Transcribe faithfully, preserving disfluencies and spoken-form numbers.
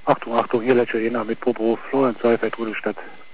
Achtung, Achtung, hier Lecce Jena mit Probo, Florian Seifert, Rudolstadt.